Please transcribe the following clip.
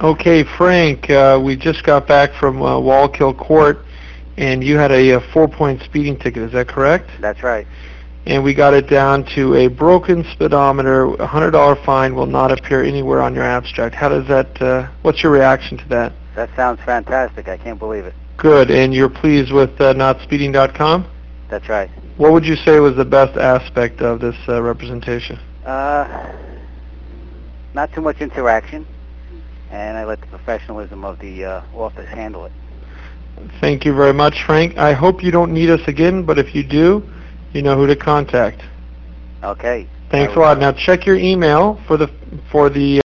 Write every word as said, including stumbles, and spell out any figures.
Okay, Frank, uh, we just got back from uh, Wallkill Court, and you had a, uh four-point speeding ticket, is that correct? That's right. And we got it down to a broken speedometer, a one hundred dollar fine will not appear anywhere on your abstract. How does that, uh, what's your reaction to that? That sounds fantastic. I can't believe it. Good, and you're pleased with uh, not speeding dot com? That's right. What would you say was the best aspect of this uh, representation? Uh, not too much interaction, and I let the professionalism of the uh, office handle it. Thank you very much, Frank. I hope you don't need us again, but if you do, you know who to contact. Okay. Thanks I a was- lot. Now check your email for the for the